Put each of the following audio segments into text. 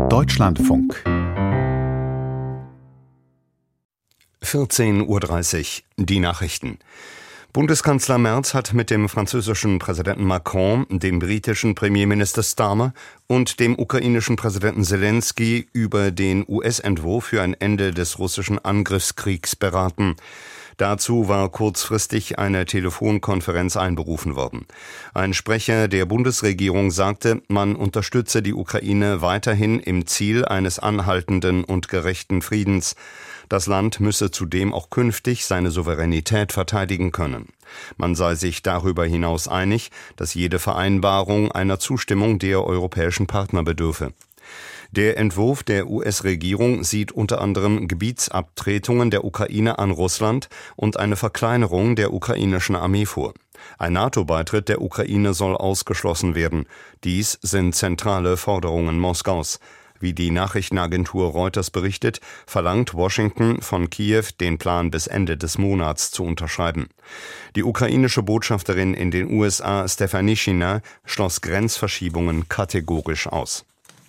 Deutschlandfunk 14:30 Uhr, die Nachrichten. Bundeskanzler Merz hat mit dem französischen Präsidenten Macron, dem britischen Premierminister Starmer und dem ukrainischen Präsidenten Zelensky über den US-Entwurf für ein Ende des russischen Angriffskriegs beraten. Dazu war kurzfristig eine Telefonkonferenz einberufen worden. Ein Sprecher der Bundesregierung sagte, man unterstütze die Ukraine weiterhin im Ziel eines anhaltenden und gerechten Friedens. Das Land müsse zudem auch künftig seine Souveränität verteidigen können. Man sei sich darüber hinaus einig, dass jede Vereinbarung einer Zustimmung der europäischen Partner bedürfe. Der Entwurf der US-Regierung sieht unter anderem Gebietsabtretungen der Ukraine an Russland und eine Verkleinerung der ukrainischen Armee vor. Ein NATO-Beitritt der Ukraine soll ausgeschlossen werden. Dies sind zentrale Forderungen Moskaus. Wie die Nachrichtenagentur Reuters berichtet, verlangt Washington von Kiew, den Plan bis Ende des Monats zu unterschreiben. Die ukrainische Botschafterin in den USA, Stefanischina, schloss Grenzverschiebungen kategorisch aus.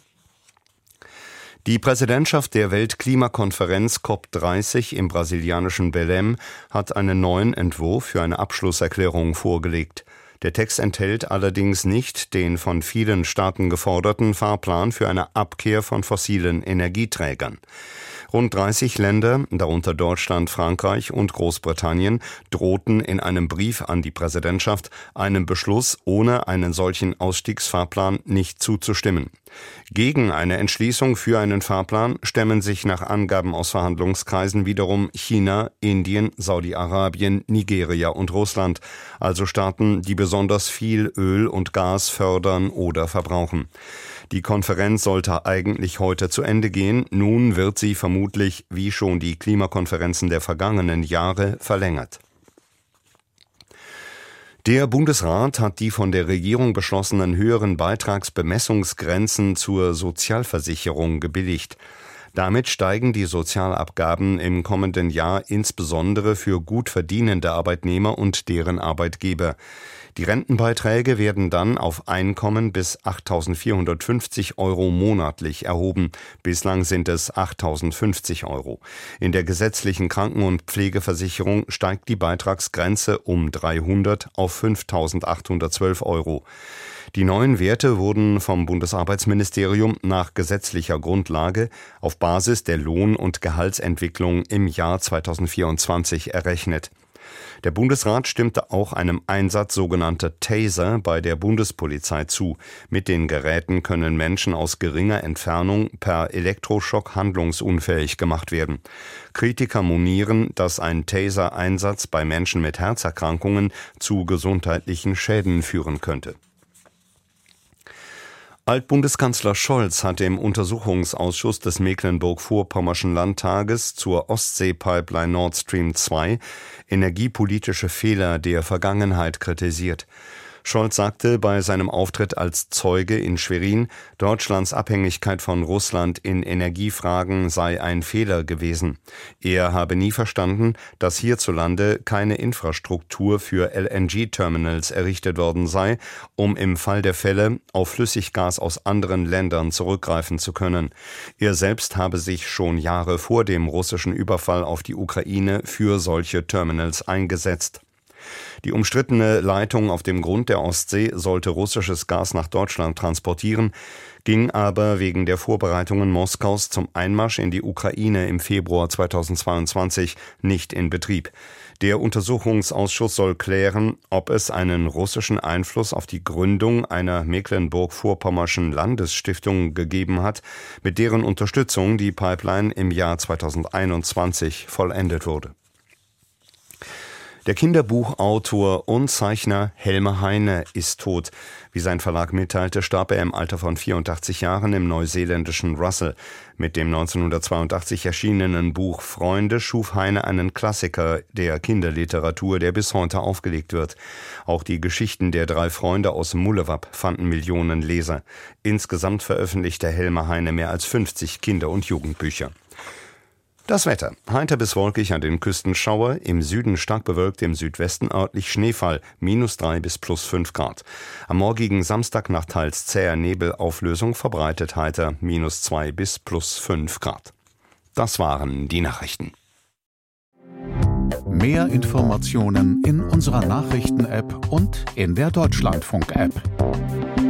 Die Präsidentschaft der Weltklimakonferenz COP30 im brasilianischen Belém hat einen neuen Entwurf für eine Abschlusserklärung vorgelegt. Der Text enthält allerdings nicht den von vielen Staaten geforderten Fahrplan für eine Abkehr von fossilen Energieträgern. Rund 30 Länder, darunter Deutschland, Frankreich und Großbritannien, drohten in einem Brief an die Präsidentschaft, einem Beschluss ohne einen solchen Ausstiegsfahrplan nicht zuzustimmen. Gegen eine Entschließung für einen Fahrplan stemmen sich nach Angaben aus Verhandlungskreisen wiederum China, Indien, Saudi-Arabien, Nigeria und Russland, also Staaten, die besonders viel Öl und Gas fördern oder verbrauchen. Die Konferenz sollte eigentlich heute zu Ende gehen, nun wird sie vermutlich, wie schon die Klimakonferenzen der vergangenen Jahre, verlängert. Der Bundesrat hat die von der Regierung beschlossenen höheren Beitragsbemessungsgrenzen zur Sozialversicherung gebilligt. Damit steigen die Sozialabgaben im kommenden Jahr insbesondere für gut verdienende Arbeitnehmer und deren Arbeitgeber. Die Rentenbeiträge werden dann auf Einkommen bis 8.450 € monatlich erhoben. Bislang sind es 8.050 €. In der gesetzlichen Kranken- und Pflegeversicherung steigt die Beitragsgrenze um 300 auf 5.812 €. Die neuen Werte wurden vom Bundesarbeitsministerium nach gesetzlicher Grundlage auf Basis der Lohn- und Gehaltsentwicklung im Jahr 2024 errechnet. Der Bundesrat stimmte auch einem Einsatz sogenannter Taser bei der Bundespolizei zu. Mit den Geräten können Menschen aus geringer Entfernung per Elektroschock handlungsunfähig gemacht werden. Kritiker monieren, dass ein Taser-Einsatz bei Menschen mit Herzerkrankungen zu gesundheitlichen Schäden führen könnte. Altbundeskanzler Scholz hat im Untersuchungsausschuss des Mecklenburg-Vorpommerschen Landtages zur Ostsee-Pipeline Nord Stream 2 energiepolitische Fehler der Vergangenheit kritisiert. Scholz sagte bei seinem Auftritt als Zeuge in Schwerin, Deutschlands Abhängigkeit von Russland in Energiefragen sei ein Fehler gewesen. Er habe nie verstanden, dass hierzulande keine Infrastruktur für LNG-Terminals errichtet worden sei, um im Fall der Fälle auf Flüssiggas aus anderen Ländern zurückgreifen zu können. Er selbst habe sich schon Jahre vor dem russischen Überfall auf die Ukraine für solche Terminals eingesetzt. Die umstrittene Leitung auf dem Grund der Ostsee sollte russisches Gas nach Deutschland transportieren, ging aber wegen der Vorbereitungen Moskaus zum Einmarsch in die Ukraine im Februar 2022 nicht in Betrieb. Der Untersuchungsausschuss soll klären, ob es einen russischen Einfluss auf die Gründung einer Mecklenburg-Vorpommerschen Landesstiftung gegeben hat, mit deren Unterstützung die Pipeline im Jahr 2021 vollendet wurde. Der Kinderbuchautor und Zeichner Helmer Heine ist tot. Wie sein Verlag mitteilte, starb er im Alter von 84 Jahren im neuseeländischen Russell. Mit dem 1982 erschienenen Buch Freunde schuf Heine einen Klassiker der Kinderliteratur, der bis heute aufgelegt wird. Auch die Geschichten der 3 Freunde aus Mullewab fanden Millionen Leser. Insgesamt veröffentlichte Helmer Heine mehr als 50 Kinder- und Jugendbücher. Das Wetter. Heiter bis wolkig an den Küsten Schauer, im Süden stark bewölkt, im Südwesten örtlich Schneefall, -3 bis +5 Grad. Am morgigen Samstag nach teils zäher Nebelauflösung verbreitet heiter, -2 bis +5 Grad. Das waren die Nachrichten. Mehr Informationen in unserer Nachrichten-App und in der Deutschlandfunk-App.